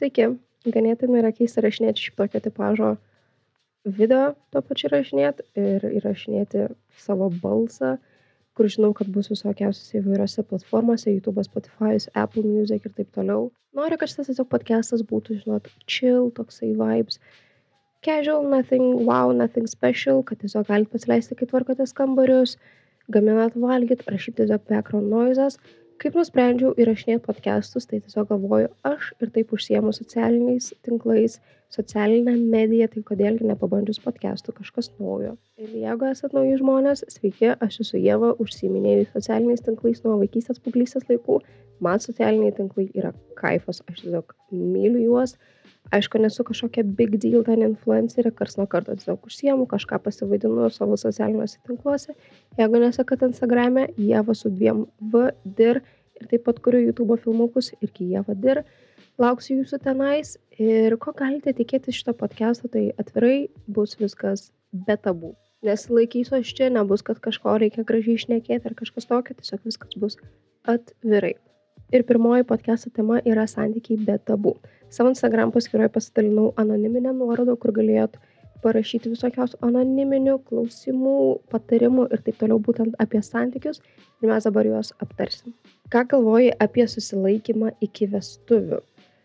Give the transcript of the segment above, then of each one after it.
Sveiki, ganėtinai yra keista įrašinėti šitokio tipažo video tuo pačiu įrašinėt ir įrašinėti savo balsą, kur žinau, kad bus visokiausiose įvairiose platformose, YouTube'as, Spotify'us, Apple Music ir taip toliau. Noriu, kad šitas tiesiog podcastas būtų, žinot, chill, toksai vibes, casual, nothing wow, nothing special, kad tiesiog galit pasileisti, kai tvarkotės kambarius, gaminat valgyt, ar šiaip tiesiog background noises. Kaip nusprendžiau įrašinėti podcastus, tai tiesiog galvoju, aš ir taip užsiemu socialiniais tinklais, socialinę mediją, tai kodėlgi nepabandžius podcastų kažkas naujo. Ir jeigu esat nauji žmonės, sveiki, aš esu Ieva, užsiiminėju socialiniais tinklais nuo vaikystės paauglystės laikų. Man socialiniai tinklai yra kaifas, aš tiesiog myliu juos. Aišku, nesu kažkokia big deal ten influencerė, kars nuo karto tiesiog užsiemu, kažką pasivaidinu savo socialiniuose tinkluose. Jeigu nesekat Instagram'e, Ieva su 2 V, dir, ir taip pat kuriu YouTube filmukus, irgi Ieva dir. Lauksiu jūsų tenais ir ko galite tikėtis šito podcast'o, tai atvirai bus viskas be tabų. Nesilaikysiu aš čia, nebus, kad kažko reikia gražiai šnekėti ar kažkas tokio, tiesiog viskas bus atvirai. Ir pirmoji podcast'o tema yra santykiai be tabų. Savo Instagram paskyroje pasidalinau anoniminę nuorodą, kur galėjot parašyti visokiausių anoniminių klausimų, patarimų ir taip toliau būtent apie santykius ir mes dabar juos aptarsim. Ką galvoji apie susilaikymą iki vestuvių?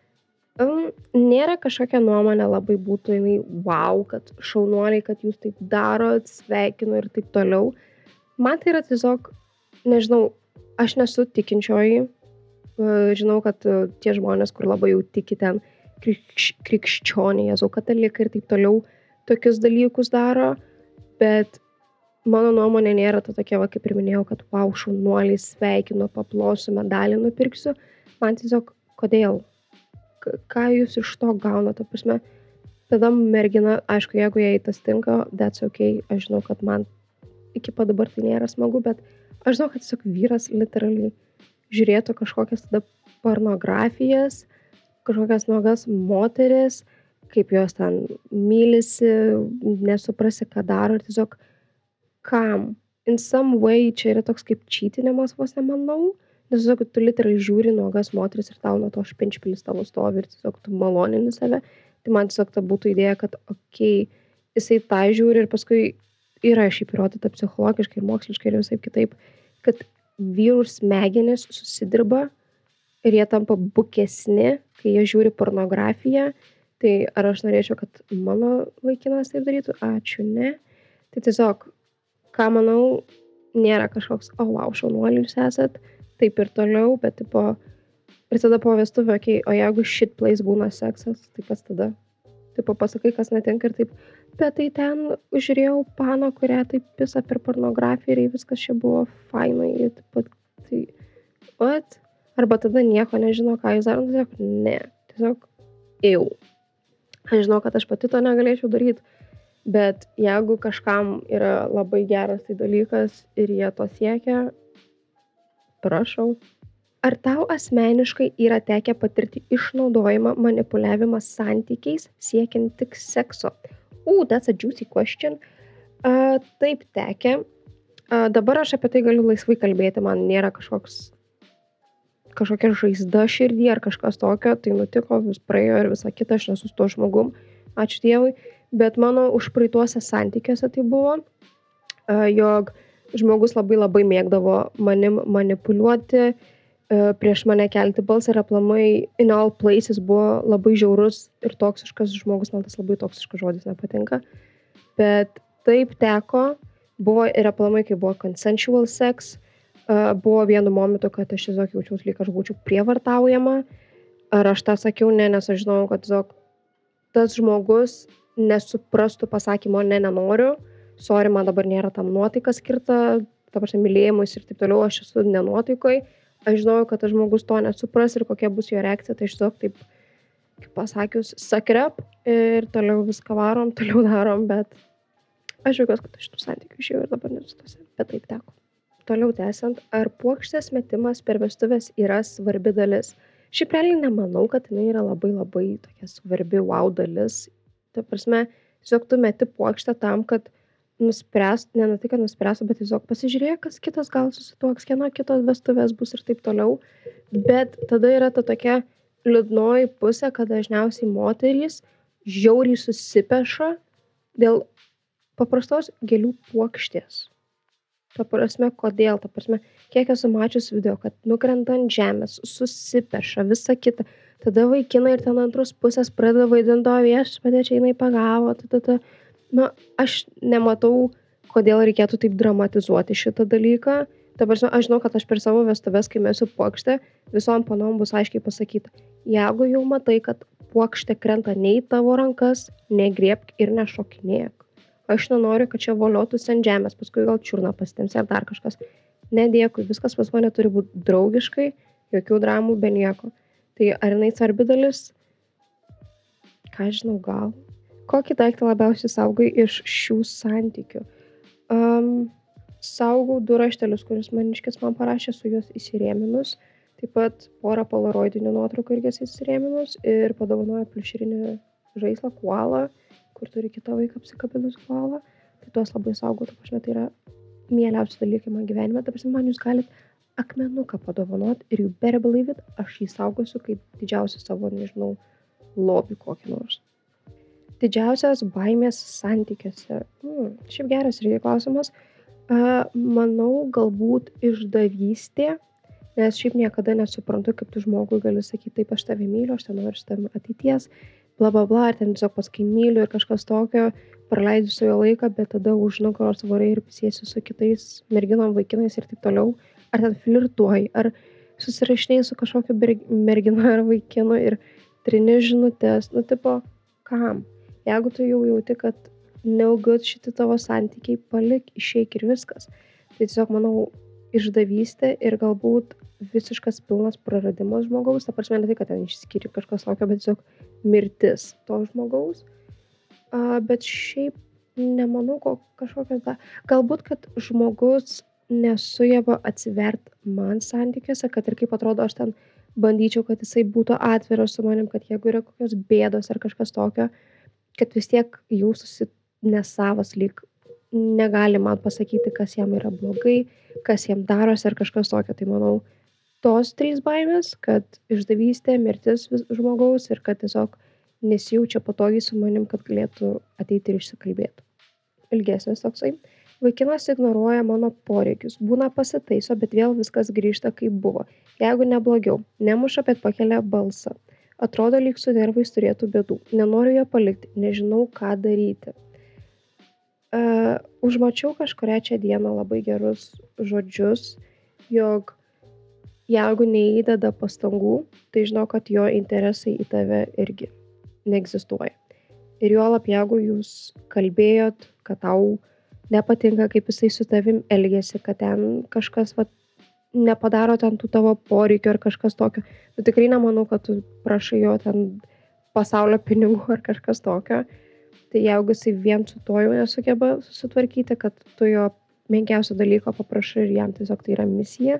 Nėra kažkokia nuomonė labai būtų jinai wow, kad šaunuoliai, kad jūs taip darot, sveikinu ir taip toliau. Man tai yra tiesiog, nežinau, aš nesu tikinčioji. Žinau, kad tie žmonės, kur labai jau tiki ten krikščioniai, Jėzau, katalikai ir taip toliau tokius dalykus daro, bet mano nuomonė nėra ta tokia, va, kaip ir minėjau, kad wow, šaunuoliai, sveikinu, paplosiu, medalį nupirksiu. Man tiesiog, kodėl? Ką jūs iš to gaunate? Ta prasme, tada mergina, aišku, jeigu jai tas tinka, that's okay, aš žinau, kad man iki pat dabar tai nėra smagu, bet aš žinau, kad tiesiog vyras literaliai žiūrėtų kažkokias tada pornografijas, kažkokias nuogas moteris, kaip jos ten mylisi, nesuprasi, ką daro ir tiesiog kam. In some way čia yra toks kaip čytinimas vos nemanau, nes tiesiog tu literaliai žiūri nuogas moteris ir tau nuo to špinčpilis tavo stovi ir tiesiog tu malonini save. Tai man tiesiog ta būtų idėja, kad okei, jisai tą žiūri ir paskui yra šiaip įrodyta psichologiškai ir moksliškai ir visai kitaip, kad vyrų smegenys susidirba ir jie tampa bukesni, kai jie žiūri pornografiją. Tai ar aš norėčiau, kad mano vaikinas taip darytų? Ačiū, ne. Tai tiesiog, ką manau, nėra kažkoks, wow, šaunuoliai jūs esat, taip ir toliau, bet tipo, ir tada po vestuvių, okay, o jeigu shit place būna seksas, tai kas tada? Tipo, pasakai, kas netinka ir taip, bet tai ten žiūrėjau paną, kurią taip pisa per pornografiją ir viskas čia buvo fainai. Ir taip pat, tai, what? Arba tada nieko nežino, ką jūs darom, tiesiog, ne, tiesiog, jau. Aš žinau, kad aš pati to negalėčiau daryti, bet jeigu kažkam yra labai geras tai dalykas ir jie to siekia, prašau. Ar tau asmeniškai yra tekę patirti išnaudojimą, manipuliavimą santykiais siekiant tik sekso? That's a juicy question. Taip tekę. Dabar aš apie tai galiu laisvai kalbėti, man nėra kažkokia žaizda širdį ar kažkas tokio, tai nutiko, vis praėjo ir visa kita, aš nesu su tuo žmogum, ačiū Dievui, bet mano užpraeituose santykiuose tai buvo, jog žmogus labai mėgdavo manim manipuliuoti, prieš mane kelti balsą ir aplamai in all places buvo labai žiaurus ir toksiškas žmogus, man tas labai toksiškas žodis nepatinka, bet taip teko, buvo ir aplamai, kai buvo consensual sex, buvo vienu momentu, kad aš tiesiog jaučiausi, lyg aš būčiau prievartaujama, ar aš tą sakiau, ne, nes aš žinau, kad tiesiog tas žmogus nesuprastų pasakymo, nenoriu, sorry, man dabar nėra tam nuotaika skirta, ta prasme mylėjimus ir taip toliau, aš esu nenuotaikoj, aš žinau, kad tas žmogus to nesupras ir kokia bus jo reakcija, tai aš tiesiog taip, kaip pasakius, suck it up ir toliau viską varom, toliau darom, bet aš džiaugiuosi, kad aš tų santykių išėjau ir dabar nesu tose, bet taip teko. Toliau tęsiant, ar puokštės metimas per vestuvės yra svarbi dalis? Šiaip realiai nemanau, kad jinai yra labai tokia svarbi wow dalis. Ta prasme, tiesiog tu meti puokštę tam, kad nuspręst, ne tai, kad nuspręstų, bet tiesiog pasižiūrėk, kas kitas gal susituoks, kieno kitos vestuvės bus ir taip toliau. Bet tada yra ta tokia liūdnoji pusė, kad dažniausiai moterys žiauriai susipeša dėl paprastos gėlių puokštės. Ta prasme, kodėl? Ta prasme, kiek esu mačius video, kad nukrenta ant žemės, susipeša, visa kita. Tada vaikinai ir ten antros pusės pradeda vaidinti, o viešpatie čia jinai pagavo. Nu, aš nematau, kodėl reikėtų taip dramatizuoti šitą dalyką. Ta prasme, aš žinau, kad aš per savo vestuves, kai mesiu puokštę, visom panom bus aiškiai pasakyta. Jeigu jau matai, kad puokštė krenta ne į tavo rankas, negriebk ir nešokinėk. Aš nenoriu, kad čia voliotųsi ant žemės, paskui gal čiurną pasitemsi ar dar kažkas. Nedėkui, viskas pas mane turi būti draugiškai, jokių dramų, be nieko. Tai ar jinai svarbi dalis? Ką žinau, gal. Kokį daiktą labiausiai saugai iš šių santykių? Saugau 2 raštelius, kuris maniškis man parašė, su juos įsirėminus. Taip pat porą polaroidinių nuotraukų irgi įsirėminus ir padovanojo pliušerinį žaislą, koalą, kur turi kitą vaiką apsikabinus koalą. Tai tuos labai saugau, ta prasme, tai yra mieliausi dalykai man gyvenime. Ta prasme, man jūs galit akmenuką padovanot ir you better believe it, aš jį saugosiu kaip didžiausią savo, nežinau, lobį kokį nors. Didžiausias baimės santykiuose. Šiaip geras irgi klausimas. Manau, galbūt išdavystė, nes šiaip niekada nesuprantu, kaip tu žmogui gali sakyti, taip aš tave myliu, aš ten noriu su tavimi ateities, bla bla bla, ar ten tiesiog pasakai myliu ir kažkas tokio, praleidžiu su jo laiką, bet tada už nugaros varai ir pasiesi su kitais merginom, vaikinais ir taip toliau, ar ten flirtuoji, ar susirašinėjai su kažkokiu mergina ar vaikinu ir trini žinutės, nu tipo, kam? Jeigu tu jau jauti, kad no good šiti tavo santykiai, palik, išeik ir viskas. Tai tiesiog, manau, išdavystė ir galbūt visiškas pilnas praradimas žmogaus, ta prasme, ne tai, kad ten išskiri kažkas tokio, bet tiesiog mirtis to žmogaus. Bet šiaip nemanau, kažkokios galbūt, kad žmogus nesugeba atsivert man santykiuose, kad ir kaip atrodo, aš ten bandyčiau, kad jisai būtų atviras su manim, kad jeigu yra kokios bėdos ar kažkas tokio, kad vis tiek jaustųsi nesavas, lyg negali man pasakyti, kas jam yra blogai, kas jam darosi ar kažkas tokio. Tai manau, tos 3 baimės, kad išdavystė, mirtis žmogaus ir kad tiesiog nesijaučia patogiai su manim, kad galėtų ateiti ir išsikalbėti. Ilgesnis toksai. Vaikinas ignoruoja mano poreikius, būna pasitaiso, bet vėl viskas grįžta kaip buvo. Jeigu ne blogiau, nemuša, bet pakelia balsą. Atrodo, lyg su nervais turėtų bėdų. Nenoriu jo palikti, nežinau, ką daryti. Užmačiau kažkurią čia dieną labai gerus žodžius, jog jeigu neįdeda pastangų, tai žinau, kad jo interesai į tave irgi neegzistuoja. Ir juolab, jeigu jūs kalbėjot, kad tau nepatinka, kaip jisai su tavim elgiasi, kad ten kažkas nepadaro ten tų tavo poreikių ar kažkas tokio. Tu tikrai nemanau, kad tu prašai jo ten pasaulio pinigų ar kažkas tokio. Tai jeigu jisai vien su to jau nesugeba susitvarkyti, kad tu jo menkiausio dalyko paprašai ir jam tiesiog tai yra misija,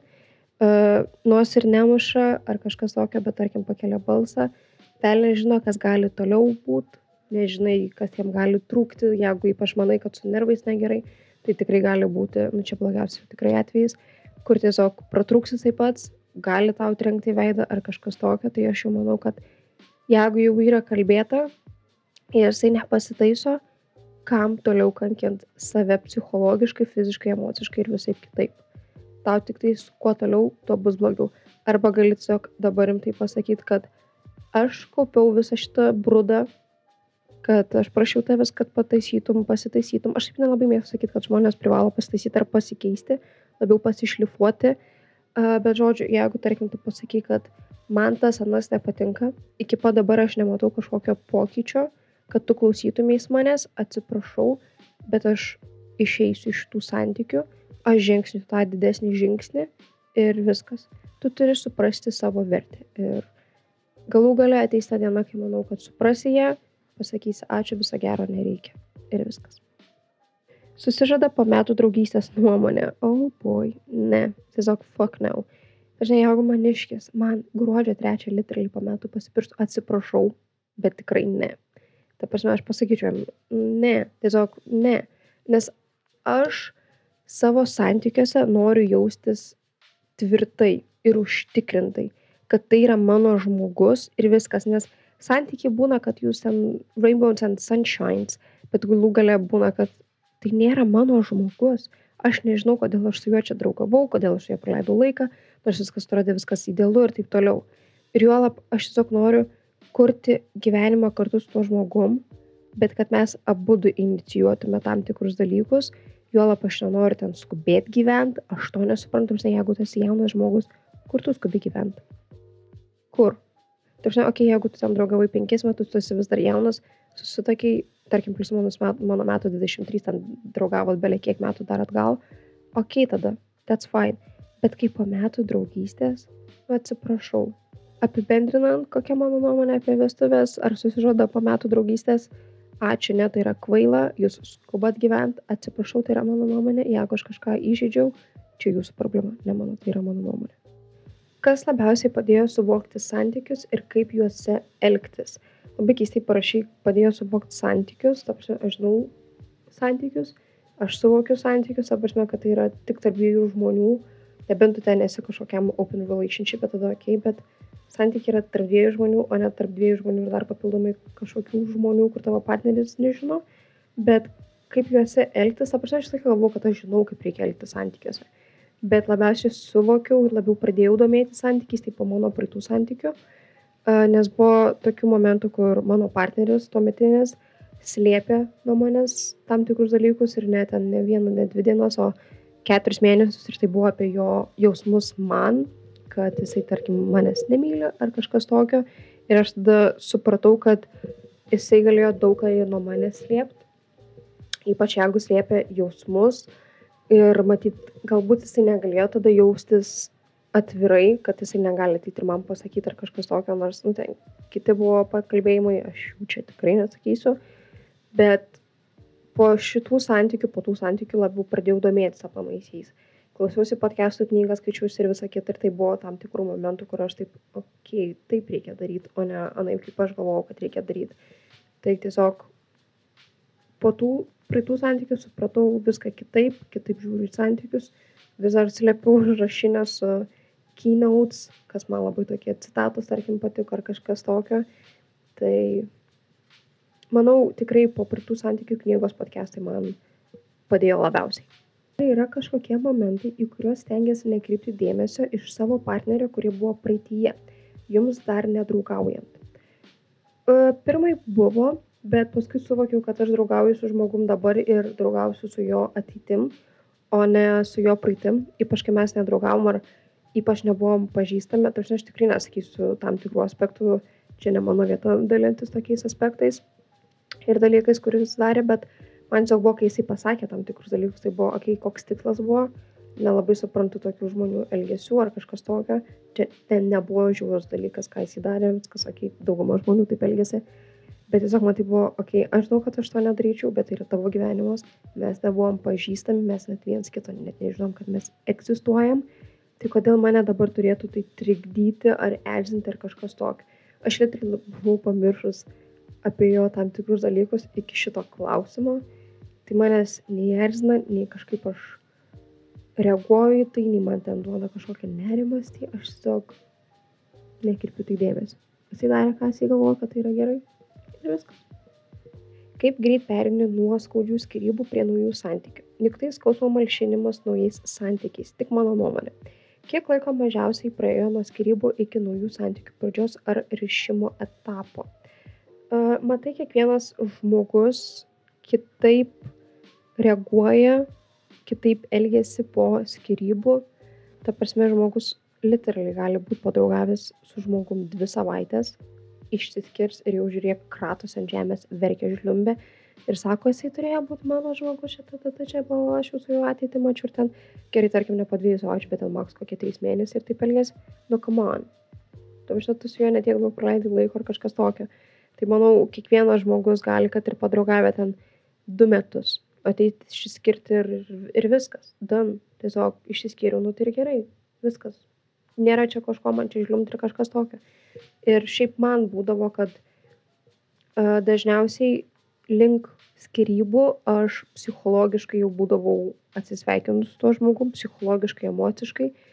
nors ir nemuša ar kažkas tokio, bet tarkim pakelia balsą, velnias žino, kas gali toliau būti, nežinai, kas jam gali trūkti, jeigu ypač manai, kad su nervais negerai, tai tikrai gali būti, čia blogiausiai tikrai atvejais, kur tiesiog pratrūks jisai pats, gali tau trenkti į veidą ar kažkas tokio, tai aš jau manau, kad jeigu jau yra kalbėta ir jisai nepasitaiso, kam toliau kankint save psichologiškai, fiziškai, emociškai ir visaip kitaip. Tau tik tai kuo toliau, tuo bus blogiau. Arba gali tiesiog dabar rimtai pasakyti, kad aš kaupiau visą šitą brudą, kad aš prašiau tavęs, kad pasitaisytum. Aš taip nelabai mėgstu sakyti, kad žmonės privalo pasitaisyti ar pasikeisti, labiau pasišlifuoti. Bet žodžiu, jeigu tarkim tu pasakai, kad man tas anas nepatinka, iki pat dabar aš nematau kažkokio pokyčio, kad tu klausytumės manęs, atsiprašau, bet aš išeisiu iš tų santykių, aš žengsiu tą didesnį žingsnį ir viskas. Tu turi suprasti savo vertę. Ir galų gale ateis ta diena, kai manau, kad suprasi ją, pasakysi ačiū, viso gero nereikia. Ir viskas. Susižada po metų draugystės nuomonė. Oh boy, ne, tiesiog fuck no. Žinai, jeigu maniškis, man gruodžio 3 literaliai po metų pasipirstų, atsiprašau, bet tikrai ne. Ta prasme, aš pasakyčiau, ne, tiesiog ne. Nes aš savo santykiuose noriu jaustis tvirtai ir užtikrintai. kad tai yra mano žmogus ir viskas, nes santykiai būna, kad jūs ten rainbows and sunshines, bet galų gale būna, kad tai nėra mano žmogus. Aš nežinau, kodėl aš su juo čia draugavau, kodėl aš su juo praleidau laiką, nors viskas atrodė viskas idealu ir taip toliau. Ir juolab, aš tiesiog noriu kurti gyvenimą kartu su tuo žmogum, bet kad mes abudu inicijuotume tam tikrus dalykus, juolab aš nenoriu ten skubėti gyventi, aš to nesuprantu, jeigu tu esi jaunas žmogus, kur tu skubi gyventi? Kur? Tai žinai, jeigu tu tam draugavai 5 metus, tu esi vis dar jaunas, susitakiai, tarkim, plius mano metų 23, ten draugavot belie kiek metų dar atgal, tada, that's fine. Bet kai po metų draugystės, atsiprašau, apibendrinant, kokia mano nuomonė apie vestuvės, ar susižada po metų draugystės, ačiū, ne, tai yra kvaila, jūs skubat gyvent, atsiprašau, tai yra mano nuomonė, jeigu aš kažką įžeidžiau, čia jūsų problema, ne mano, tai yra mano nuomonė. Kas labiausiai padėjo suvokti santykius ir kaip juose elgtis? Labai keistai parašy, padėjo suvokti santykius, aš žinau santykius, aš suvokiu santykius, kad tai yra tik tarp dviejų žmonių, nebent tu ten esi kažkokiam open relationship, tada bet santykiai yra tarp dviejų žmonių, o ne tarp dviejų žmonių ir dar papildomai kažkokių žmonių, kur tavo partneris nežino, bet kaip juose elgtis, aš tik galvoju, kad aš žinau, kaip reikia elgtis santykiuose. Bet labiausiai suvokiau ir labiau pradėjau domėti santykiais, tai po mano praeitų santykių, nes buvo tokių momentų, kur mano partneris tuometinis slėpė nuo manęs tam tikrus dalykus ir ne 1, ne 2 dienas, o 4 mėnesius ir tai buvo apie jo jausmus man, kad jisai, tarkim, manęs nemyli ar kažkas tokio. Ir aš tada supratau, kad jisai galėjo daug ką nuo manęs slėpti, ypač jeigu slėpė jausmus. Ir matyt, galbūt jisai negalėjo tada jaustis atvirai, kad jisai negali ateit ir man pasakyti ar kažkas tokio, nors ten kiti buvo pakalbėjimai, aš jų čia tikrai nesakysiu. Bet po tų santykių labiau pradėjau domėtis apamaisiais. Klausiausi podcastų, knygas skaičiausi ir visą kitą, ir tai buvo tam tikrų momentų, kur aš taip, taip reikia daryti, o ne anaip, kaip aš galvojau, kad reikia daryti. Tai tiesiog po tų praeitų santykių supratau viską kitaip žiūriu į santykius, vis dar slepiau užrašinę su keynotes, kas man labai tokie citatos, tarkim, patiko ar kažkas tokio. Tai manau, tikrai po praeitų santykių knygos podcastai man padėjo labiausiai. Tai yra kažkokie momentai, į kuriuos stengiasi nekreipti dėmesio iš savo partnerio, kurie buvo praeityje, jums dar nedraugaujant. Pirmai buvo, bet paskui suvokiau, kad aš draugauju su žmogum dabar ir draugausiu su jo ateitim, o ne su jo praeitim, ypač kai mes nedraugavom ar ypač nebuvom pažįstami, tai aš tikrai nesakysiu tam tikrų aspektų, čia ne mano vieta dalintis tokiais aspektais ir dalykais, kuris darė, bet man tiesiog buvo, kai jisai pasakė tam tikrus dalykus, tai buvo, koks tikslas buvo, nelabai suprantu tokių žmonių elgesių ar kažkas tokio, čia ten nebuvo žiaurus dalykas, ką jisai darė, viskas, dauguma žmonių taip elgėsi, bet tiesiog man tai buvo, aš žinau, kad aš to nedaryčiau, bet tai yra tavo gyvenimas, mes nebuvom pažįstami, mes net viens kito net nežinom, kad mes egzistuojam, tai kodėl mane dabar turėtų tai trikdyti ar erzinti ar kažkas tokio. Aš literaliai buvau pamiršus apie jo tam tikrus dalykus iki šito klausimo, tai manęs nei erzina, nei kažkaip aš reaguoju į tai, nei man ten duoda kažkokią nerimastį, aš tiesiog nekirpiu tai dėmesio. Jisai darė, ką jisai galvoja, kad tai yra gerai ir viskas. Kaip greit pereini nuo skaudžių skyrybų prie naujų santykių? Juk tai skausmo malšinimas naujais santykiais, tik mano nuomonė. Kiek laiko mažiausiai praėjo nuo skyrybų iki naujų santykių pradžios ar rišimo etapo? Matai, kiekvienas žmogus kitaip reaguoja, kitaip elgiasi po skyrybų. Ta prasme, žmogus literaliai gali būti padraugavęs su žmogum 2 savaitės, išsiskirs ir jau žiūrėk kratos ant žemės, verkia žliumbė ir sako, jisai turėjo būti mano žmogus, čia buvo, aš jau su juo ateitį mačiau ir ten, gerai, tarkim, ne po 2 savaičių, bet ten maks kokie 3 mėnesiai ir taip elgės, come on. Tu su juo netiek daug praleidai laiko ar kažkas tokio. Tai manau, kiekvienas žmogus gali, kad ir padraugavę ten 2 metus, ateiti išsiskirti ir viskas. Tiesiog išsiskyriau, tai ir gerai, viskas. Nėra čia kažko, man čia žliumti ir kažkas tokio. Ir šiaip man būdavo, kad dažniausiai link skyrybų aš psichologiškai jau būdavau atsisveikinus su tuo žmogum, psichologiškai, emociškai.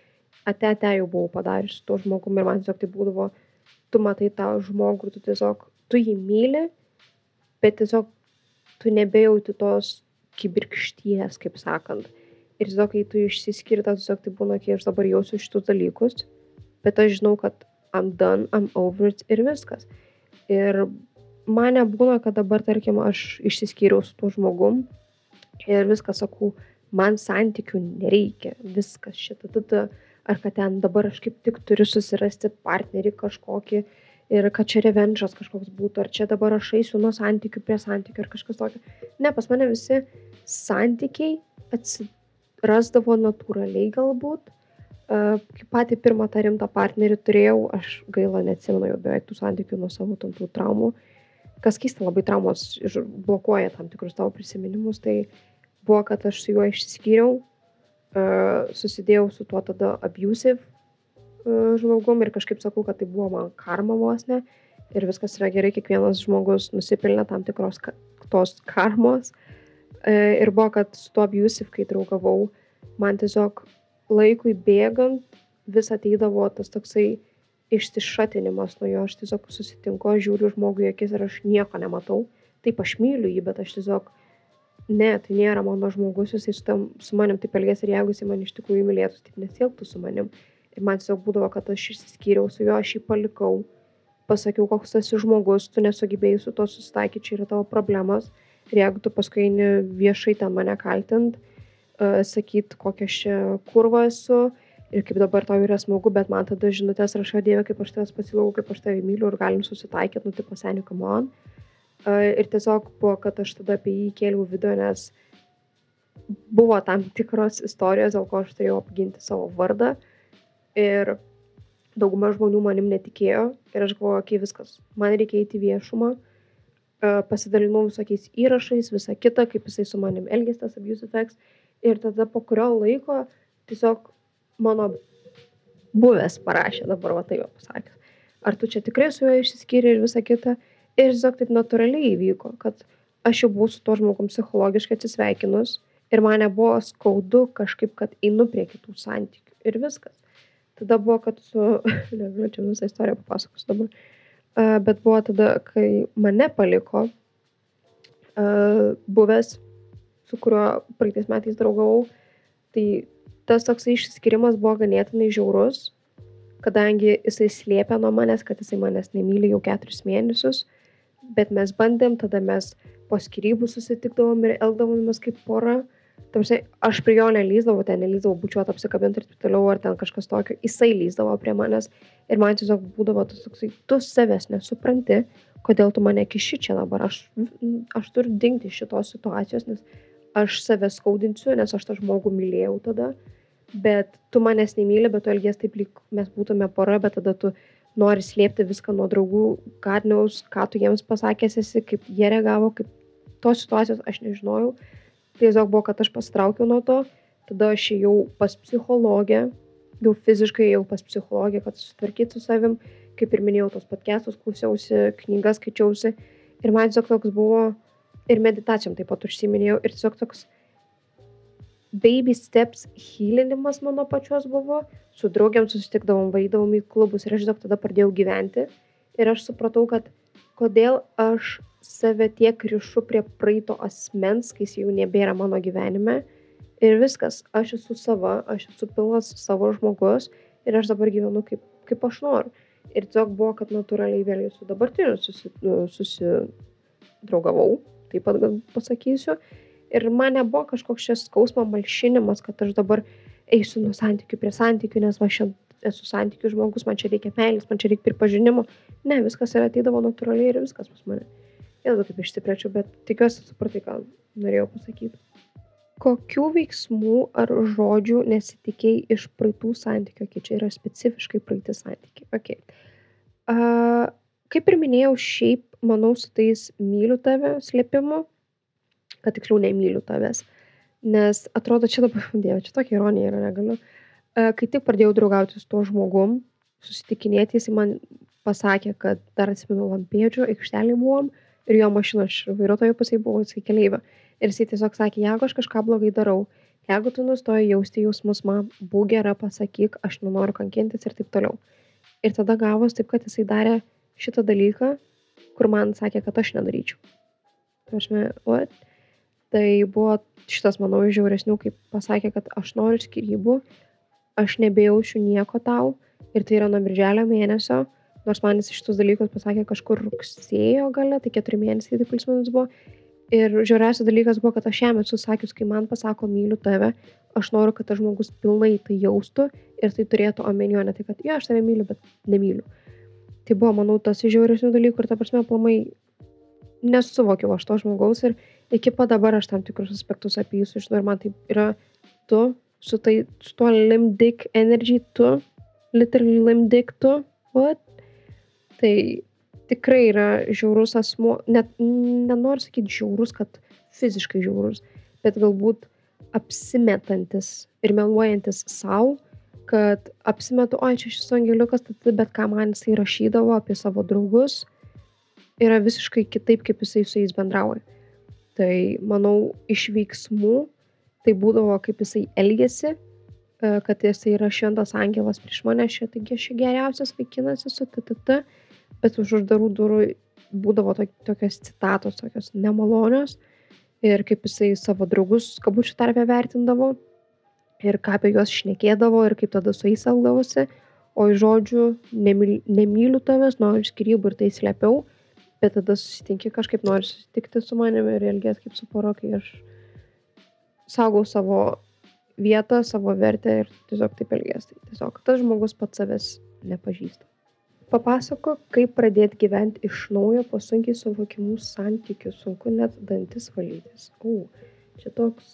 ate jau buvau padarius su tuo žmogum ir man tiesiog tai būdavo, tu matai tą žmogų ir tu tiesiog, tu jį myli, bet tiesiog tu nebejauti tos kibirkšties, kaip sakant. Ir tiesiog, kai tu išsiskiri, tau tiesiog tai būna, kai aš dabar jausiu šitus dalykus, bet aš žinau, kad I'm done, I'm over it ir viskas. Ir man nebūna, kad dabar, tarkim, aš išsiskyriau su tuo žmogum ir viską sakau, man santykių nereikia, viskas šita, tada, ar kad ten dabar aš kaip tik turiu susirasti partnerį kažkokį ir kad čia revenžas kažkoks būtų, ar čia dabar aš eisiu nuo santykių prie santykių ar kažkas tokio. Ne, pas mane visi santykiai atsirasdavo natūraliai galbūt. Kai patį pirmą tą rimtą partnerį turėjau, aš gaila neatsimenu jau beveik tų santykių nuo savo tų traumų. Kas keista, labai traumos blokuoja tam tikrus tavo prisiminimus, tai buvo, kad aš su juo išsiskyriau, susidėjau su tuo tada abusive žmogum ir kažkaip sakau, kad tai buvo man karma vos ne ir viskas yra gerai, kiekvienas žmogus nusipelnė tam tikros tos karmos ir buvo, kad su tuo abusive, kai draugavau, man tiesiog laikui bėgant vis ateidavo tas toksai išsišatinimas nuo jo, aš tiesiog susitinku, aš žiūriu žmogui į akis ir aš nieko nematau, taip aš myliu jį, bet aš tiesiog ne, tai nėra mano žmogus, jisai su manim taip elgėsi ir jeigu jisai man iš tikrųjų mylėtų, taip nesielgtų su manim. Ir man tiesiog būdavo, kad aš išsiskyriau su juo, aš jį palikau, pasakiau, koks esi žmogus, tu nesugebėjai su to susitaikyti, čia yra tavo problemos. Ir jeigu tu paskui eini viešai ten mane kaltint, sakyt, kokia aš čia kurva esu ir kaip dabar tau yra smagu, bet man tada žinutės rašo, Dieve, kaip aš tavęs pasilau, kaip aš tave myliu ir galim susitaikyti, nu tipo senių, come on. Ir tiesiog buvo, kad aš tada apie jį kėliau video, nes buvo tam tikros istorijos, dėl ko aš turėjau apginti savo vardą ir dauguma žmonių manim netikėjo ir aš galvoju, okei, viskas, man reikia eiti į viešumą, pasidalinau visokiais įrašais, visą kitą, kaip jisai su manim elgės tas abusive ex ir tada po kurio laiko tiesiog mano buvęs parašė, dabar va tai jau pasakęs, ar tu čia tikrai su juo išsiskyrei ir visą kitą. Ir tiesiog taip natūraliai įvyko, kad aš jau buvau su tuo žmogum psichologiškai atsisveikinus ir man nebuvo skaudu kažkaip, kad einu prie kitų santykių ir viskas. Tada buvo, kad negaliu čia visą istoriją papasakosiu dabar, bet buvo tada, kai mane paliko buvęs, su kuriuo praeitais metais draugavau, tai tas toksai išsiskyrimas buvo ganėtinai žiaurus, kadangi jisai slėpė nuo manęs, kad jisai manęs nemyli jau 4 mėnesius, bet mes bandėm, tada mes po skyrybų susitikdavom ir elgdavomės kaip pora. Tarsi, aš prie jo nelįsdavau bučiuot, apsikabint ir taip toliau, ar ten kažkas tokio, jisai lįsdavo prie manęs ir man tiesiog būdavo tas toksai, tu savęs nesupranti, kodėl tu mane kiši čia dabar, aš turiu dingti iš šitos situacijos, nes aš save skaudinsiu, nes aš tą žmogų mylėjau tada, bet tu manęs nemyli, bet tu elgies taip, lyg mes būtume pora, bet tada tu nori slėpti viską nuo draugų, Kadniaus, ką tu jiems pasakęs esi, kaip jie reagavo, kaip tos situacijos aš nežinojau. Tai tiesiog buvo, kad aš pasitraukiau nuo to, tada aš ėjau pas psichologę, jau fiziškai ėjau pas psichologę, kad susitvarkyt su savim, kaip ir minėjau, tos podcastus klausiausi, knygas skaičiausi ir man tiesiog toks buvo, ir meditacijom taip pat užsiminėjau, ir tiesiog toks baby steps healinimas mano pačios buvo, su draugiam susitikdavom, varydavom į klubus ir aš tiesiog tada pradėjau gyventi ir aš supratau, kad kodėl aš save tiek rišu prie praeito asmens, kai jis jau nebėra mano gyvenime ir viskas, aš esu sava, aš esu pilnas savo žmogus ir aš dabar gyvenu kaip aš noriu. Ir tiesiog buvo, kad natūraliai vėliau su dabartiniu susidraugavau, taip pat gal pasakysiu. Ir man nebuvo kažkoks šis skausmo malšinimas, kad aš dabar eisiu nuo santykių prie santykių, nes aš esu santykių žmogus, man čia reikia meilės, man čia reikia pripažinimo. Ne, viskas yra ateidavo natūraliai ir viskas pas mane. Vėl kaip išsiplėčiau, bet tikiuosi supratai, ką norėjau pasakyti. Kokių veiksmų ar žodžių nesitikėjai iš praeitų santykių? Čia yra specifiškai praeiti santykiai. Okay. Kaip ir minėjau, šiaip, manau, su tais myliu tave slėpimu, kad tiksliau nemyliu tavęs, nes atrodo, čia dabar, Dieve, čia tokia ironija yra, negaliu. Kai tik pradėjau draugauti su tuo žmogum, susitikinėti, jis man pasakė, kad dar atsimenu Lampėdžio aikštelėje buvom ir jo mašina, aš vairuotojo pusėje buvau, jisai keleivio. Ir jisai tiesiog sakė, jeigu aš kažką blogai darau, Jeigu tu nustoji jausti jausmus man, būk gera, pasakyk, aš nenoriu kankintis ir taip toliau. Ir tada gavos taip, kad jisai darė šitą dalyką, kur man sakė, kad aš nedaryčiau. Ta prasme, what? Tai buvo šitas, manau, iš žiauresnių, kai pasakė, kad aš noriu skyrybų, aš nebejaučiu nieko tau ir tai yra nuo birželio mėnesio, nors man jis šitus dalykus pasakė kažkur rugsėjo gale, tai 4 mėnesiai tai plius minus buvo. Ir žiauriausias dalykas buvo, kad aš jam esu sakius, kai man pasako myliu tave, aš noriu, kad tas žmogus pilnai tai jaustų ir tai turėtų omeny, o ne tai, kad jo, aš tave myliu, bet nemyliu. Tai buvo, manau, tas iš žiauresnių dalykų ir ta prasme, aplamai nesuvokiau aš to žmogaus ir iki pat dabar aš tam tikrus aspektus apie jį sužinau ir man tai yra tu su tuo limp dick energy, tu, literally limp dick tu, what? Tai tikrai yra žiaurus asmuo, net nenoriu sakyti žiaurus, kad fiziškai žiaurus, bet galbūt apsimetantis ir meluojantis savo, kad apsimetu, oi, čia šis angeliukas, bet ką man jisai rašydavo apie savo draugus, yra visiškai kitaip, kaip jisai su jais bendrauja. Tai, manau, iš veiksmų tai būdavo, kaip jisai elgėsi, kad jisai yra šventas angelas prieš mane, taigi aš geriausias vaikinas esu, bet už uždarų durų būdavo tokios citatos, tokios nemalonios ir kaip jisai savo draugus kabučių tarpe vertindavo ir ką apie juos šnekėdavo ir kaip tada su jais elgdavosi, o iš žodžių nemyliu tavęs, noriu skyrybų ir tai slėpiau, bet tada susitinki kažkaip, nori susitikti su manimi ir elgės kaip su pora, kai aš saugau savo vietą, savo vertę ir tiesiog taip elgės. Tai tiesiog tas žmogus pats savęs nepažįsta. Papasako, kaip pradėti gyventi iš naujo po sunkiai suvokimų santykių, sunku net dantis valytis. Čia toks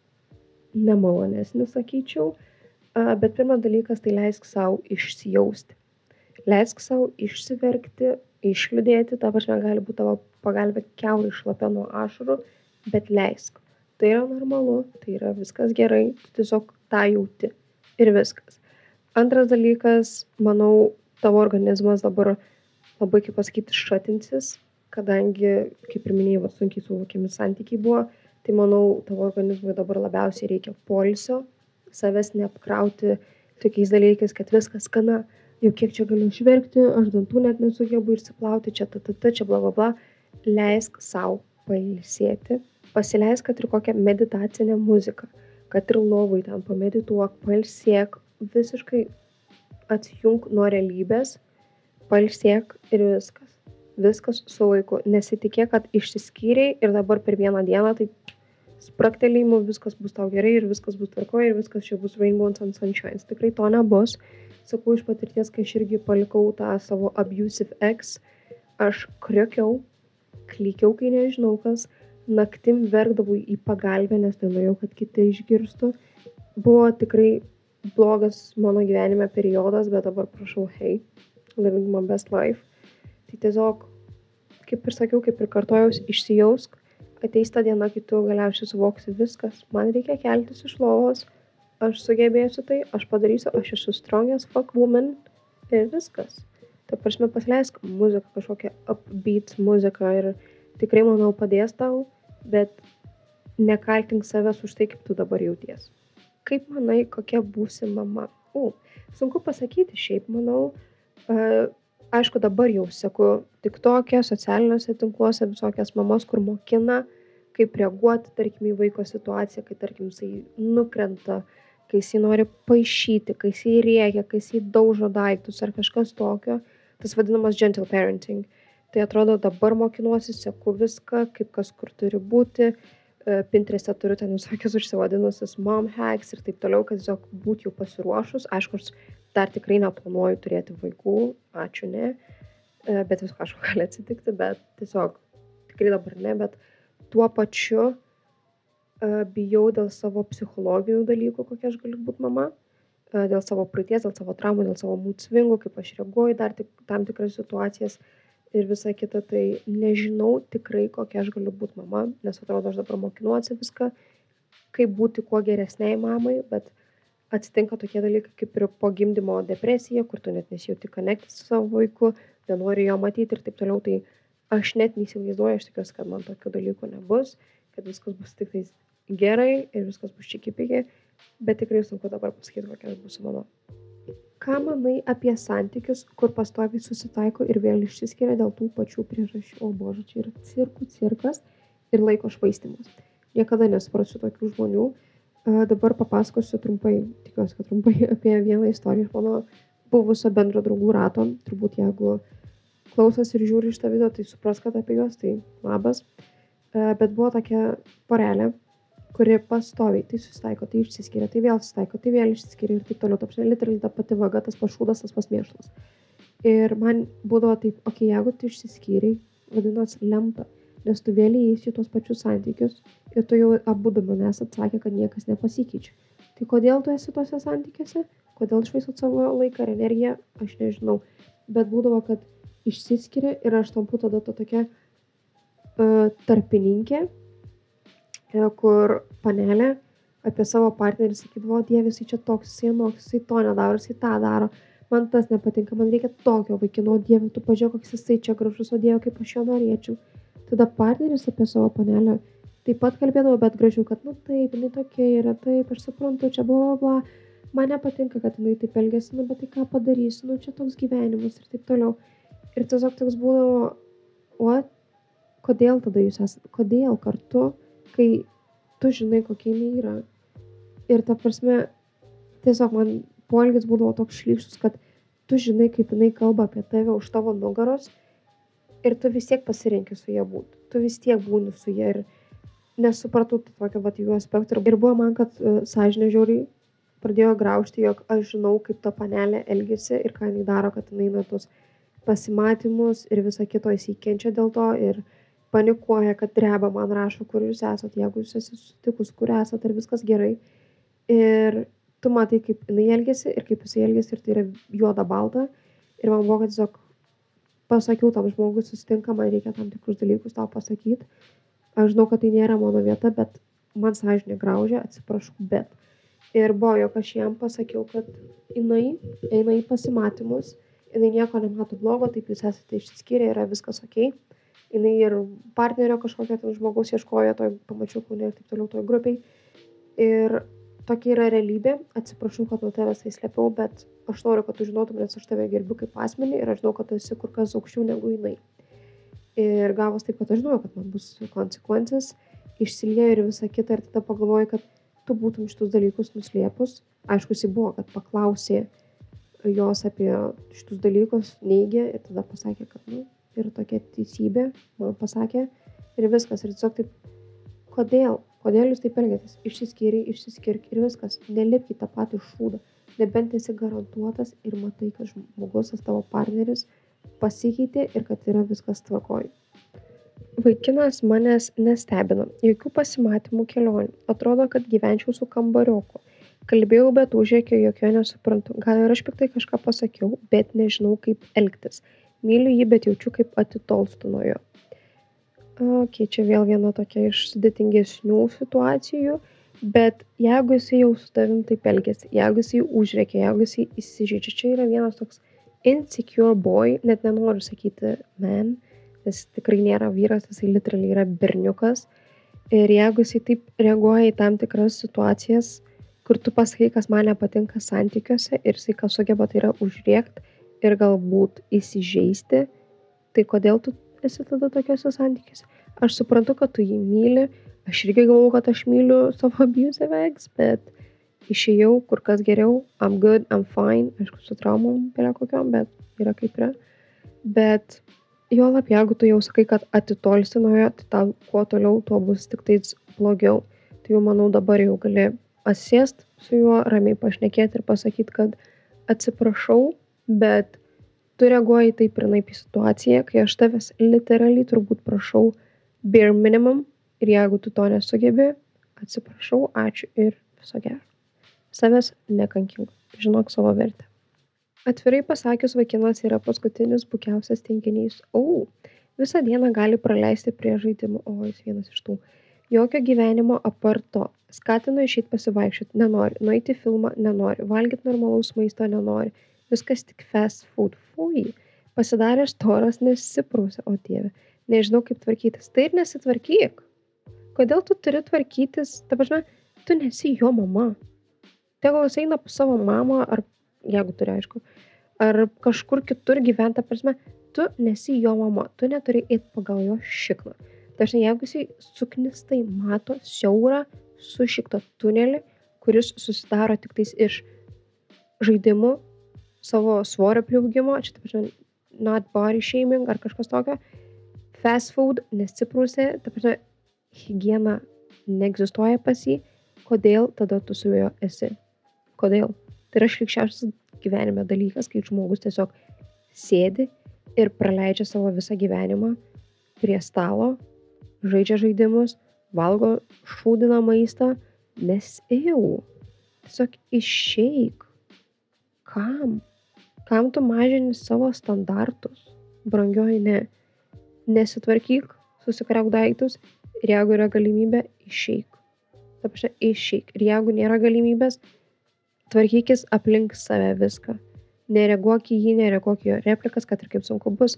nemalonesnis, sakyčiau, bet pirmas dalykas tai leisk savo išsijausti. Leisk savo išsiverkti, išliūdėti, ta prasme gali būti tavo pagalbė kiaurai šlapia nuo ašarų, bet leisk. Tai yra normalu, tai yra viskas gerai, tu tiesiog tą jauti ir viskas. Antras dalykas, manau, tavo organizmas dabar labai, kaip pasakyti, šatinsis, kadangi, kaip ir minėjau, sunkiai suvokiami santykiai buvo, tai manau, tavo organizmui dabar labiausiai reikia poilsio, savęs neapkrauti tokiais dalykais, kad viskas gana, jau kiek čia galiu išverkti, aš dantų net nesugebu išsiplauti, čia čia bla bla bla, leisk savo pailsėti, pasileisk, kad ir kokią meditacinę muziką, kad ir lovai ten pamedituok, pailsėk, visiškai atsijunk nuo realybės, pailsėk ir viskas. Viskas su laiku. Nesitikėk, kad išsiskyrei ir dabar per vieną dieną taip spraktelėjimų viskas bus tau gerai ir viskas bus tvarkoje ir viskas čia bus rainbows and sunshines. Tikrai to nebus. Sakau iš patirties, kai aš irgi palikau tą savo abusive ex, aš kriokiau, klykiau, kai nežinau kas, naktim verkdavau į pagalbę, nes nenorėjau, kad kiti išgirstų. Buvo tikrai blogas mano gyvenime periodas, bet dabar prašau, hey, living my best life. Tai tiesiog, kaip ir sakiau, kaip ir kartojaus, išsijausk, ateis ta diena, kai tu galiausiai suvoksi viskas. Man reikia keltis iš lovos, aš sugebėsiu tai, aš padarysiu, aš esu strong as fuck woman ir viskas. Ta prasme, pasileisk muziką, kažkokią upbeat muziką ir tikrai, manau, padės tau, bet nekaltink savęs už tai, kaip tu dabar jauties. Kaip manai, kokia būsi mama? Sunku pasakyti šiaip, manau. Aišku, dabar jau seku TikTok'e, socialiniuose tinkluose visokias mamos, kur mokina, kaip reaguoti, tarkim, į vaiko situaciją, kai, tarkim, jisai nukrenta, kai jisai nori paišyti, kai jisai rėkia, kai jisai daužo daiktus ar kažkas tokio. Tas vadinamas gentle parenting. Tai atrodo, dabar mokinuosi, seku viską, kaip kas kur turi būti. Pinterest'e turiu ten visokias užsivadinusius mom hacks ir taip toliau, kad tiesiog būti jau pasiruošus. Aišku, aš dar tikrai neplanuoju turėti vaikų, ačiū ne, bet visko aišku gali atsitikti, bet tiesiog tikrai dabar ne, bet tuo pačiu bijau dėl savo psichologinių dalykų, kokia aš galiu būti mama, dėl savo praeities, dėl savo traumų, dėl savo mood swingų, kaip aš reaguoju dar tam tikras situacijas. Ir visa kita, tai nežinau tikrai, kokia aš galiu būti mama, nes atrodo, aš dabar mokinuosi viską, kaip būti kuo geresniai mamai, bet atsitinka tokie dalykai kaip ir po gimdymo depresija, kur tu net nesijauti connected su savo vaiku, nenori jo matyti ir taip toliau, tai aš net neįsivaizduoju, aš tikiuosi, kad man tokių dalykų nebus, kad viskas bus tik tais gerai ir viskas bus čiki-piki, bet tikrai sunku dabar pasakyti, kokia bus mano. Ką manai apie santykius, kur pastoviai susitaiko ir vėl išsiskiria dėl tų pačių priežasčių? O bože, čia yra cirkas ir laiko švaistymas. Niekada nesuprasiu tokių žmonių. Dabar papasakosiu trumpai, tikiuosi, kad trumpai, apie vieną istoriją iš mano buvusio bendro draugų rato. Turbūt jeigu klausos ir žiūri šitą video, tai supras, kad apie juos, tai labas. Bet buvo tokia porelė, kuri pastoviai tai susitaiko, tai išsiskiria, tai vėl susitaiko, tai vėl išsiskiria ir taip toliau. Ta prasme, literally ta pati vaga, tas pašūdas, tas pasmėšlas. Ir man būdavo taip, okei, jeigu tu išsiskyrei, vadinasi lemta, nes tu vėl įeisi į tuos pačius santykius ir tu jau abudu man esat sakę, kad niekas nepasikeičia. Tai kodėl tu esi tuose santykiuose? Kodėl švaistot savo laiką ir energiją? Aš nežinau. Bet būdavo, kad išsiskiria ir aš tampu tada to tokia tarpininkė, kur panelė apie savo partnerį sakydavo, Dieve, jisai čia toks, jisai anoks, jisai to nedaro, jisai tą daro, man tas nepatinka, man reikia tokio vaikino, Dieve, tu pažiūrėk, koks jisai čia gražus, o Dieve, kaip aš jo norėčiau. Tada partneris apie savo panelę taip pat kalbėdavo, bet gražiau, kad, nu taip, jinai tokia yra, taip, aš suprantu, čia bla bla bla, man nepatinka, kad jinai taip elgiasi, nu bet tai ką padarysiu, nu čia toks gyvenimas ir taip toliau. Ir tiesiog toks būdavo, kodėl tada jūs esate, kodėl kartu, kai tu žinai, kokia jinai yra. Ir ta prasme, tiesiog man poelgis būdavo toks šlykštus, kad tu žinai, kaip jinai kalba apie tave už tavo nugaros ir tu vis tiek pasirenki su ją būti. Tu vis tiek būni su ją ir nesupratau tokio jų aspektų. Ir buvo man, kad sąžinė žiauriai pradėjo graužti, jog aš žinau, kaip ta panelė elgiasi ir ką jinai daro, kad jinai tos pasimatymus ir visą kito įsikenčia dėl to ir panikuoja, kad dreba, man rašo, kur jūs esat, jeigu jūs esi sutikus, kur esat ir viskas gerai. Ir tu matai, kaip jinai elgiasi ir kaip jisai elgiasi ir tai yra juoda balta. Ir man buvo, kad tiesiog pasakiau tam žmogui, susitinka, man reikia tam tikrus dalykus tau pasakyti. Aš žinau, kad tai nėra mano vieta, bet man sąžinė graužia, atsiprašau, bet. Ir buvo, jog aš jam pasakiau, kad jinai eina į pasimatymus, jinai nieko nemato blogo, taip jūs esate išsiskyrę, yra viskas okei. Jinai ir partnerio kažkokio ten žmogaus ieškojo, pamačiau kaune ir taip toliau toj grupiai. Ir tokia yra realybė. Atsiprašau, kad nuo tavęs tai slėpiau, bet aš noriu, kad tu žinotum, nes aš tave gerbiu kaip asmenį ir aš žinau, kad tu esi kur kas aukščiau negu jinai. Ir gavos taip, kad aš žinau, kad man bus konsekvencijas, išsiliejo ir visa kita ir tada pagalvoju, kad tu būtum šitus dalykus nuslėpus. Aišku, jis buvo, kad paklausė jos apie šitus dalykus, neigė ir tada pasakė, kad ir tokia teisybė, man pasakė, ir viskas. Ir tiesiog taip, kodėl jūs taip elgiatės? Išsiskirk ir viskas. Nelipk į tą patį šūdą. Nebent esi garantuotas ir matai, kad žmogus, tas tavo partneris, pasikeitė ir kad yra viskas tvarkoj. Vaikinas manęs nestebina. Jokių pasimatymų kelionių. Atrodo, kad gyvenčiau su kambarioku. Kalbėjau, bet užrėkiau, jog jo nesuprantu. Gal ir aš piktai kažką pasakiau, bet nežinau, kaip elgtis. Myliu jį, bet jaučiu, kaip atitolstu nuo jo. Čia vėl viena tokia iš sudėtingesnių situacijų, bet jeigu jisai jau su tavim taip elgiasi, jeigu jisai užrėkia, jeigu jisai įsižeidžia, čia yra vienas toks insecure boy, net nenoriu sakyti man, nes tikrai nėra vyras, jisai literally yra berniukas. Ir jeigu jisai taip reaguoja į tam tikras situacijas, kur tu pasakai, kas man nepatinka santykiuose ir jisai kas sugeba, tai yra užrėkti ir galbūt įsižeisti, tai kodėl tu esi tada tokiuose santykiuose? Aš suprantu, kad tu jį myli, aš irgi galvoju, kad aš myliu savo abusive ex, bet išėjau kur kas geriau, I'm good, I'm fine, aišku, su traumom yra kokiom, bet yra kaip yra. Bet juolab, jeigu tu jau sakai, kad atitolsti nuo jo, tai tau kuo toliau, tuo bus tik tais blogiau. Tai jau manau dabar jau gali atsisėst su juo, ramiai pašnekėti ir pasakyti, kad atsiprašau, bet tu reaguoji taip ir naip į situaciją, kai aš tavęs literaliai turbūt prašau bare minimum ir jeigu tu to nesugebi, atsiprašau, ačiū ir viso gero. Savęs nekankink, žinok savo vertę. Atvirai pasakius, vaikinas yra paskutinis bukiausias tinginys. Visą dieną gali praleisti prie žaidimų. Jis vienas iš tų. Jokio gyvenimo apart to. Skatinu išeit pasivaikščioti, nenori. Nueiti į filmą, nenori. Valgyti normalaus maisto, nenori. Viskas tik fast food. Fui. Pasidarė storas, nesiprausia, o Dieve. Nežinau, kaip tvarkytis. Tai ir nesitvarkyk. Kodėl tu turi tvarkytis? Ta prasme, tu nesi jo mama. Tegul jis eina pas savo mamą, ar jeigu turi, aišku, ar kažkur kitur gyvent, ta prasme, tu nesi jo mama, tu neturi eit pagal jo šikną. Ta prasme, jeigu jisai suknistai mato siaurą, sušiktą tunelį, kuris susidaro tiktais iš žaidimų, savo svorio priaugimo, čia, ta prasme, not body shaming ar kažkas tokio, fast food, nesiprūsė, ta prasme, higiena neegzistuoja pas jį, kodėl tada tu su juo esi? Kodėl? Tai yra šlykščiausias gyvenime dalykas, kai žmogus tiesiog sėdi ir praleidžia savo visą gyvenimą prie stalo, žaidžia žaidimus, valgo šūdiną maistą, nes tiesiog išeik. Kam? Kam tu mažini savo standartus? Brangioji, ne. Nesitvarkyk, susikrauk daiktus ir jeigu yra galimybė, išeik. Ta prasme, išeik. Ir jeigu nėra galimybės, tvarkykis aplink save viską. Nereaguok į jį, nereaguok į jo replikas, kad ir kaip sunku bus.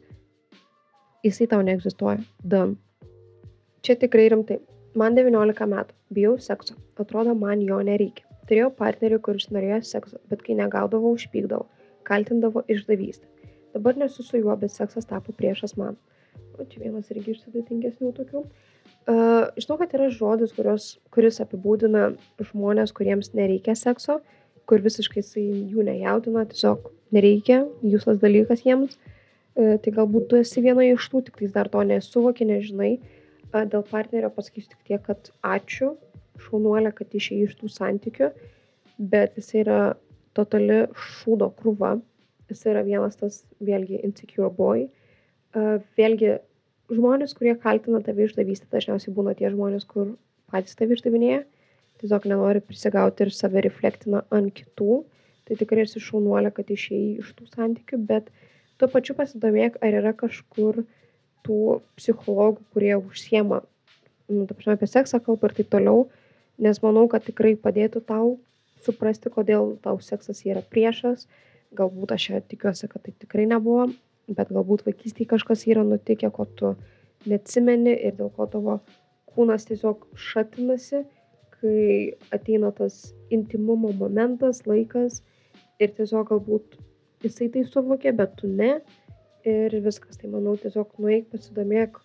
Jisai tau neegzistuoja. Done. Čia tikrai rimtai. Man 19 metų. Bijau sekso. Atrodo, man jo nereikia. Turėjau partnerį, kuris norėjo sekso, bet kai negaudavo, užpykdavo. Kaltindavo išdavystę. Dabar nesu su juo, bet seksas tapo priešas man. O čia vienas irgi iš sudėtingesnių tokių. Žinau, kad yra žodis, kuris apibūdina žmonės, kuriems nereikia sekso, kur visiškai jų nejaudina, tiesiog nereikia, useless dalykas jiems. Tai galbūt tu esi viena iš tų, tik dar to nesuvoki, nežinai. Dėl partnerio pasakysiu tik tiek, kad ačiū, šaunuolė, kad išėjai iš tų santykių, bet jis yra totali šūdo krūva. Jis yra vienas tas, vėlgi, insecure boy. Vėlgi, žmonės, kurie kaltina tave išdavystę, dažniausiai būna tie žmonės, kur patys tave išdavinėja, tiesiog nenori prisigauti ir save reflektina ant kitų. Tai tikrai esi šaunuolė, kad išėjai iš tų santykių, bet tuo pačiu pasidomėk, ar yra kažkur tų psichologų, kurie užsiema, ta prasme, apie seksą kalba ir taip toliau, nes manau, kad tikrai padėtų tau suprasti, kodėl tau seksas yra priešas. Galbūt aš tikiuosi, kad tai tikrai nebuvo, bet galbūt vaikystėje kažkas yra nutikę, ko tu neatsimeni ir dėl ko tavo kūnas tiesiog šatinasi, kai ateina tas intimumo momentas, laikas ir tiesiog galbūt jisai tai suvokė, bet tu ne ir viskas. Tai manau, tiesiog nueik, pasidomėk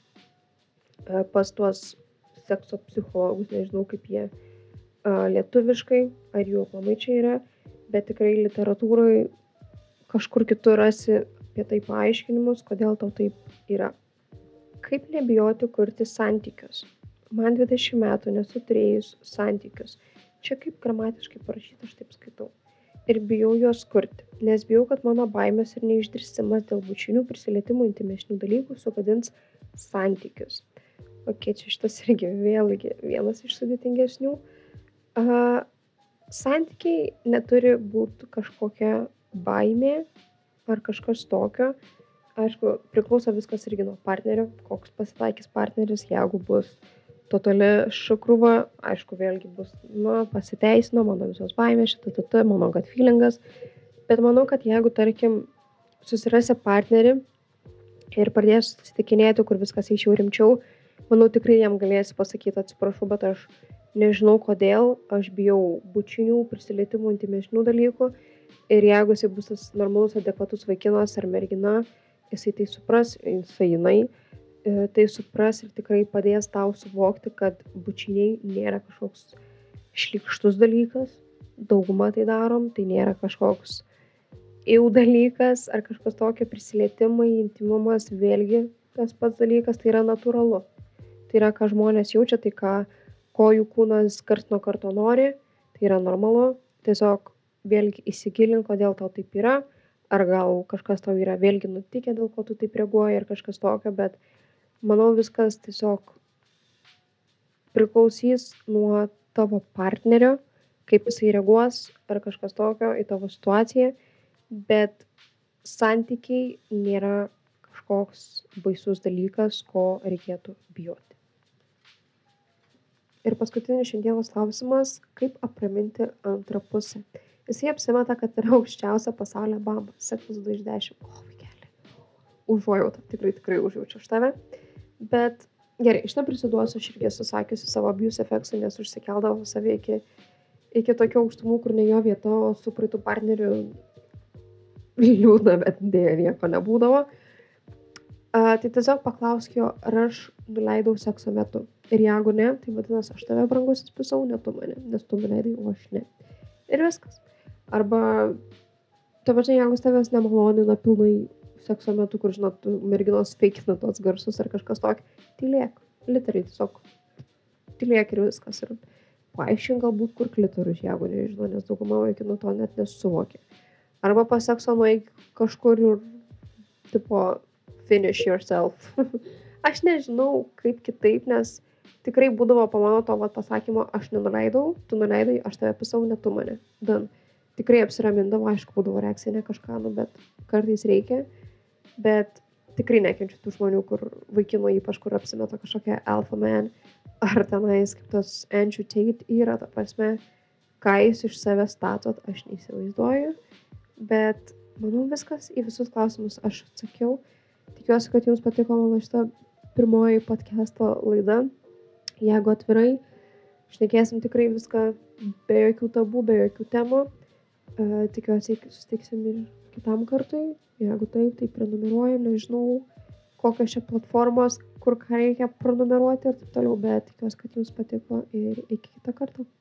pas tuos sekso psichologus, nežinau kaip jie lietuviškai, ar jų aplamai čia yra, bet tikrai literatūroje kažkur kitur rasi apie tai paaiškinimus, kodėl tau taip yra. Kaip nebijoti kurti santykius? Man 20 metų, nesu turėjus santykius. Čia kaip gramatiškai parašyta, aš taip skaitau. Ir bijau juos kurti, nes bijau, kad mano baimės ir neišdrįsimas dėl bučinių, prisilietimų, intimesnių dalykų sugadins santykius. Ok, čia šitas irgi vėlgi vienas iš sudėtingesnių. Santykiai neturi būti kažkokia baimė ar kažkas tokio. Aišku, priklauso viskas irgi nuo partnerio, koks pasitaikys partneris, jeigu bus totali šukrūva, aišku, vėlgi bus, pasiteisino mano visos baimės, mano gut feelingas, bet manau, kad jeigu, tarkim, susirasi partnerį ir pradės susitikinėti, kur viskas eičiau rimčiau, manau, tikrai jam galėsi pasakyti, atsiprašau, bet aš nežinau kodėl, aš bijau bučinių, prisilietimų, intimesnių dalykų ir jeigu jisai bus tas normalus, adekvatus vaikinas ar mergina, jisai tai supras, jinai tai supras ir tikrai padės tau suvokti, kad bučiniai nėra kažkoks šlykštus dalykas, dauguma tai darom, tai nėra kažkoks dalykas ar kažkas tokio, prisilietimai, intimumas, vėlgi tas pats dalykas, tai yra natūralu. Tai yra, ką žmonės jaučia, tai ko jų kūnas karts nuo karto nori, tai yra normalu, tiesiog vėlgi įsigilink, kodėl tau taip yra, ar gal kažkas tau yra vėlgi nutikę, dėl ko tu taip reaguoji ir kažkas tokio, bet manau viskas tiesiog priklausys nuo tavo partnerio, kaip jisai reaguos ar kažkas tokio į tavo situaciją, bet santykiai nėra kažkoks baisus dalykas, ko reikėtų bijoti. Ir paskutinis šiandienos klausimas, kaip apraminti antrą pusę. Jisai apsimeta, kad yra aukščiausia pasaulio bamba. Seksas 2 iš 10. O, vaikeli. Užuojauta, tikrai užjaučiu už tave. Bet Gerai, šitą prisiduosiu, aš irgi esu sakiusi savo abuse effects'ui, nes užsikeldavau save iki tokių aukštumų, kur ne jo vieta, o su praeitu partneriu liūdna, bet dėja nieko nebūdavo. Tai tiesiog paklausk jo, ar aš nuleidau sekso metu. Ir jeigu ne, tai vadinasi, aš tave brangusis pisau, ne tu mane, nes tu nuleidai, o aš ne. Ir viskas. Arba, ta pačia, jeigu tavęs nemalonina pilnai sekso metu, kur, žinot, merginos feikina tos garsus ar kažkas tokio, tylėk. Literai tiesiog tylėk ir viskas. Ir paaiškink galbūt, kur klitorius, jeigu nežinau, nes dauguma vaikinų to net nesuvokia. Arba po sekso nueik kažkur ir, tipo, finish yourself. Aš nežinau, kaip kitaip, nes tikrai būdavo po mano to pasakymo, aš nenuleidau, tu nuleidai, aš tave pisau, ne tu mane. Dan. Tikrai apsiramindavo, aišku, būdavo reakcija ne kažką, bet kartais reikia. Bet tikrai nekenčiu tų žmonių, kur vaikino ypač, kur apsimeta kažkokia alpha man, ar tenais kaip tas Andrew Tate yra, ta prasme, ką jūs iš savęs statot, aš neįsivaizduoju. Bet manau viskas, į visus klausimus aš atsakiau. Tikiuosi, kad jums patiko mano šitą pirmoji podcast'o laida. Jeigu atvirai, šnekėsim tikrai viską be jokių tabų, be jokių temų. Tikiuosi, susitiksim ir kitam kartui. Jeigu taip, tai prenumeruojam, nežinau, kokios čia platformos, kur ką reikia prenumeruoti ir taip toliau, bet tikiuosi, kad jums patiko ir iki kitą kartą.